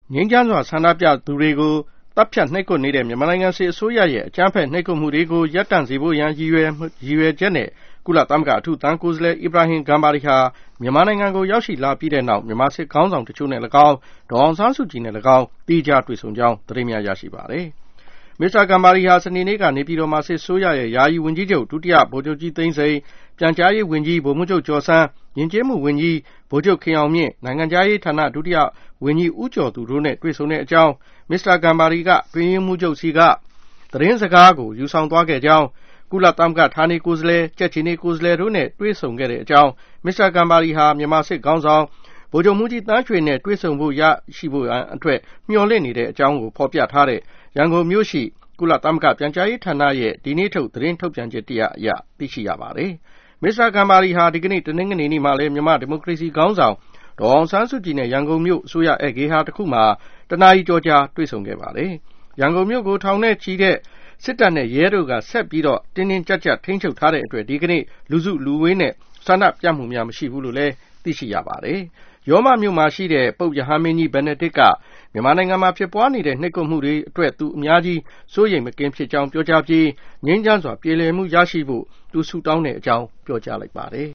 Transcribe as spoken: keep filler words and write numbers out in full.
ငြိမ်းချမ်းစွာဆန္ဒပြသူတွေကိုတပ်ဖြတ်နှိပ်ကွပ်နေတဲ့မြန်မာနိုင်ငံစစ်အစိုးရရဲ့အကြမ်းဖက်နှိပ်ကွပ်မှုတွေကိုရပ်တန့်စေဖို့ရန်ရည်ရွယ်ရည်ရွယ်ချက်နဲ့ကုလသမဂ္ဂအထူးသံကိုယ်စားလှယ်အီဘရာဟင်ဂမ်ဘာရီဟာမြန်မာနိုင်ငံကိုရောက်ရှိလာပြီးတဲ့နောက်မြန်မာစစ်ခေါင်းဆောင်တချို့နဲ့၎င်းဒေါ်အောင်ဆန်းစုကြည်နဲ့၎င်းတိကျတွေ့ဆုံကြောင်းသတင်းများရရှိပါတယ်။မစ္စတာဂမ်ဘာရီဟာစနေနေ့ကနေပြည်တော်မှာစစ်ဆိုးရရဲ့ယာယီဝန်ကြီးချုပ်ဒုတိယဗိုလ်ချုပ်ကြီးသိန်းစိန်ပြန်ကြားရေးဝန်ကြီးဗိုလ်မှူးချုပ်ကျော်ဆန်းယဉ်ကျေးမှုဝန်ကြီးဗိုလ်ချုပ်ခင်အောင်မြင့်နိုင်ငံခြားရေးဌာနဒုတိယဝန်ကြီးဦးကျော်သူတို့နဲ့တွေ့ဆုံတဲ့အကြောင်းမစ္စတာဂမ်ဘာရီကတွင်ရင်မှုချုပ်စီကသတင်းစကားကိုယူဆောင်သွားခဲ့ကြောင်းကုလသမဂ္ဂဌာနေကိုယ်စားလှယ်ကြက်ချီနေကိုယ်စားလှယ်တို့နဲ့တွေ့ဆုံခဲ့တဲ့အကြောင်းမစ္စတာဂမ်ဘာရီဟာမြန်မာစစ်ခေါင်းဆောင်ဗိုလ်ချုပ်မှုကြီးတန်းရွှေနဲ့တွေ့ဆုံဖို့ရရှိဖို့အတွက်မျှော်လင့်နေတဲ့အကြောင်းကိုဖော်ပြထားတဲ့ရန်ကုန်မြို့ရှိကုလသမဂ္ဂပြန်ကြားရေးဌာနရဲ့ဒီနေ့ထုတ်သတင်းထုတ်ပြန်ချက်တရားအရသိရှိရပါတယ်။မစ္စတာဂမ်ဘာရီဟာဒီကနေ့တနင်္ဂနွေနေ့မှာလည်းမြန်မာဒီမိုကရေစီခေါင်းဆောင်ဒေါ်အောင်ဆန်းစုကြည်နဲ့ရန်ကုန်မြို့အစိုးရဧည့်ဂေဟာတစ်ခုမှာတနာရီကျော်ကြာတွေ့ဆုံခဲ့ပါတယ်။ရန်ကုန်မြို့ကိုထောင်နဲ့ချီတဲ့စစ်တပ်နဲ့ရဲတို့ကဆက်ပြီးတော့တင်းတင်းကြပ်ကြပ်ထိန်းချုပ်ထားတဲ့အတွက်ဒီကနေ့လူစုလူဝေးနဲ့ဆန္ဒပြမှုများမရှိဘူးလို့လည်းသိရှိရပါတယ်။ရောမမြို့မှာရှိတဲ့ပုပ်ရဟန်းမင်းကြီးဘက်နဒစ်ကမြန်မာနိုင်ငံမှာဖြစ်ပွားနေတဲ့နှိပ်ကွပ်မှုတွေအတွက်သူအများကြီးစိုးရိမ်မကင်းဖြစ်ကြောင်းပြောကြားပြီးငြိမ်းချမ်းစွာပြေလည်မှုရရှိဖို့သူဆုတောင်းတဲ့အကြောင်းပြောကြားလိုက်ပါတယ်